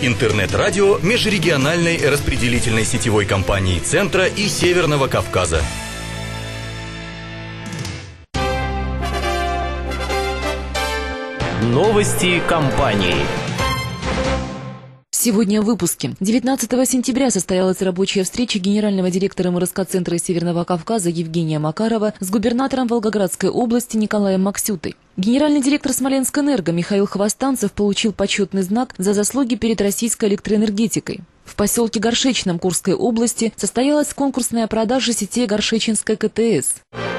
Интернет-радио межрегиональной распределительной сетевой компании Центра и Северного Кавказа. Новости компании. Сегодня в выпуске. 19 сентября состоялась рабочая встреча генерального директора МРСК-центра Северного Кавказа Евгения Макарова с губернатором Волгоградской области Николаем Максютой. Генеральный директор Смоленскэнерго Михаил Хвостанцев получил почетный знак за заслуги перед российской электроэнергетикой. В поселке Горшечном Курской области состоялась конкурсная продажа сетей Горшеченской КТС.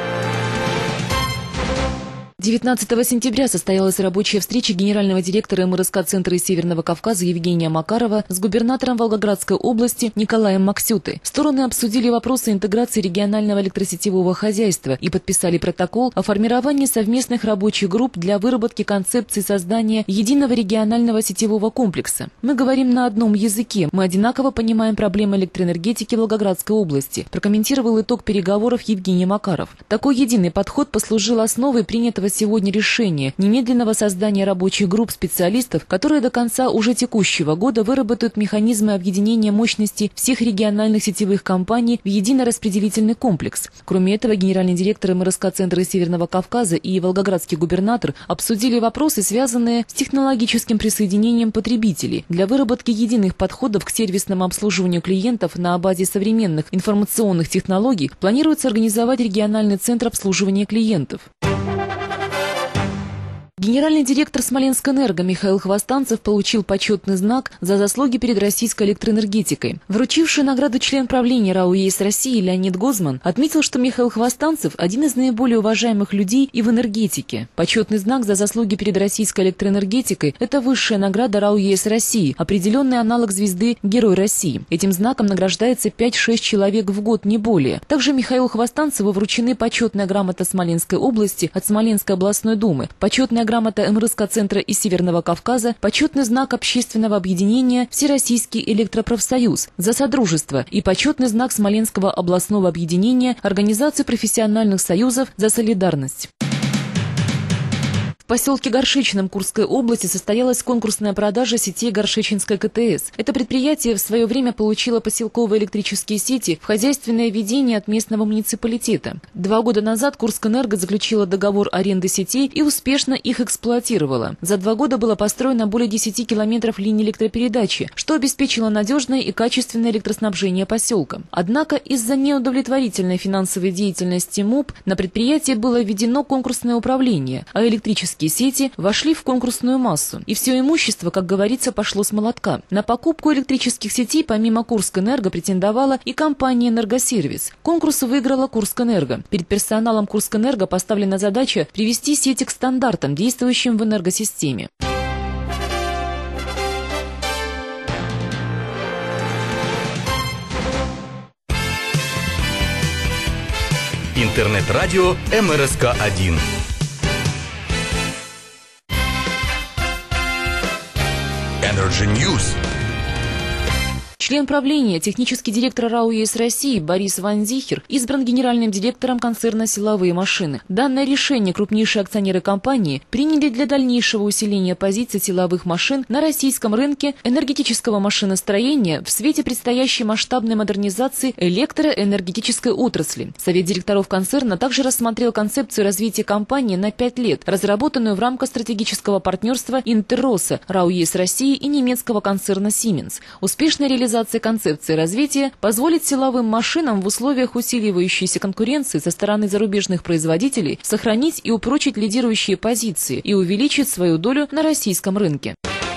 19 сентября состоялась рабочая встреча генерального директора МРСК-центра Северного Кавказа Евгения Макарова с губернатором Волгоградской области Николаем Максютой. Стороны обсудили вопросы интеграции регионального электросетевого хозяйства и подписали протокол о формировании совместных рабочих групп для выработки концепции создания единого регионального сетевого комплекса. Мы говорим на одном языке, мы одинаково понимаем проблемы электроэнергетики Волгоградской области, прокомментировал итог переговоров Евгений Макаров. Такой единый подход послужил основой принятого сегодня решение немедленного создания рабочих групп специалистов, которые до конца уже текущего года выработают механизмы объединения мощностей всех региональных сетевых компаний в единый распределительный комплекс. Кроме этого, генеральный директор МРСК-центра Северного Кавказа и волгоградский губернатор обсудили вопросы, связанные с технологическим присоединением потребителей для выработки единых подходов к сервисному обслуживанию клиентов на базе современных информационных технологий. Планируется организовать региональный центр обслуживания клиентов. Генеральный директор Смоленскэнерго Михаил Хвостанцев получил почетный знак за заслуги перед российской электроэнергетикой. Вручивший награду член правления РАО ЕС России Леонид Гозман отметил, что Михаил Хвостанцев – один из наиболее уважаемых людей и в энергетике. Почетный знак за заслуги перед российской электроэнергетикой – это высшая награда РАО ЕС России, определенный аналог звезды Герой России. Этим знаком награждается 5-6 человек в год, не более. Также Михаилу Хвостанцеву вручены почетная грамота Смоленской области от Смоленской областной думы, почетная грамота МРСК-центра и Северного Кавказа, почетный знак общественного объединения Всероссийский электропрофсоюз за содружество и почетный знак Смоленского областного объединения Организации профессиональных союзов за солидарность. В поселке Горшечном Курской области состоялась конкурсная продажа сетей Горшеченской КТС. Это предприятие в свое время получило поселковые электрические сети в хозяйственное ведение от местного муниципалитета. 2 года назад Курскэнерго заключила договор аренды сетей и успешно их эксплуатировала. За 2 года было построено более 10 километров линий электропередачи, что обеспечило надежное и качественное электроснабжение поселка. Однако из-за неудовлетворительной финансовой деятельности МУП на предприятие было введено конкурсное управление, а электрические сети вошли в конкурсную массу. И все имущество, как говорится, пошло с молотка. На покупку электрических сетей помимо Курскэнерго претендовала и компания «Энергосервис». Конкурс выиграла Курскэнерго. Перед персоналом Курскэнерго поставлена задача привести сети к стандартам, действующим в энергосистеме. Интернет-радио МРСК-1. Energy News. Член правления, технический директор РАО ЕС России Борис Ванзихер избран генеральным директором концерна «Силовые машины». Данное решение крупнейшие акционеры компании приняли для дальнейшего усиления позиций силовых машин на российском рынке энергетического машиностроения в свете предстоящей масштабной модернизации электроэнергетической отрасли. Совет директоров концерна также рассмотрел концепцию развития компании на 5 лет, разработанную в рамках стратегического партнерства Интерроса, РАО ЕС России и немецкого концерна Siemens. Успешная реализация концепции развития позволит силовым машинам в условиях усиливающейся конкуренции со стороны зарубежных производителей сохранить и упрочить лидирующие позиции и увеличить свою долю на российском рынке.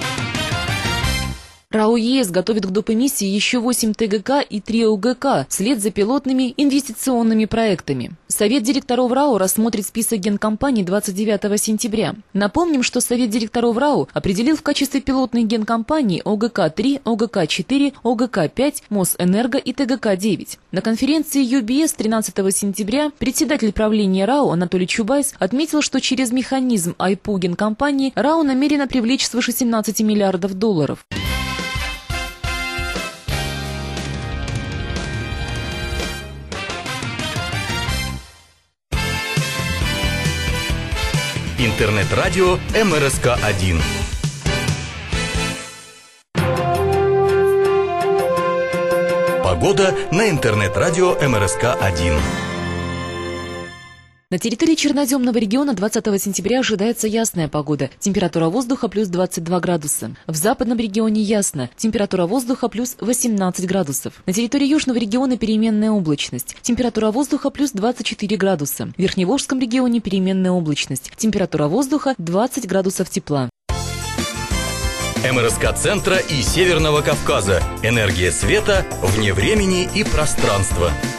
РАО ЕС готовит к доп. Эмиссии еще 8 ТГК и 3 ОГК вслед за пилотными инвестиционными проектами. Совет директоров РАО рассмотрит список генкомпаний 29 сентября. Напомним, что Совет директоров РАО определил в качестве пилотных генкомпаний ОГК-3, ОГК-4, ОГК-5, Мосэнерго и ТГК-9. На конференции ЮБС 13 сентября председатель правления РАО Анатолий Чубайс отметил, что через механизм АйПу генкомпании РАО намерена привлечь свыше 17 миллиардов долларов. Интернет-радио МРСК-1. Погода на интернет-радио МРСК-1. На территории Черноземного региона 20 сентября ожидается ясная погода. Температура воздуха плюс 22 градуса. В западном регионе ясно. Температура воздуха плюс 18 градусов. На территории южного региона переменная облачность. Температура воздуха плюс 24 градуса. В Верхневолжском регионе переменная облачность. Температура воздуха 20 градусов тепла. МРСК-центра и Северного Кавказа. Энергия света вне времени и пространства.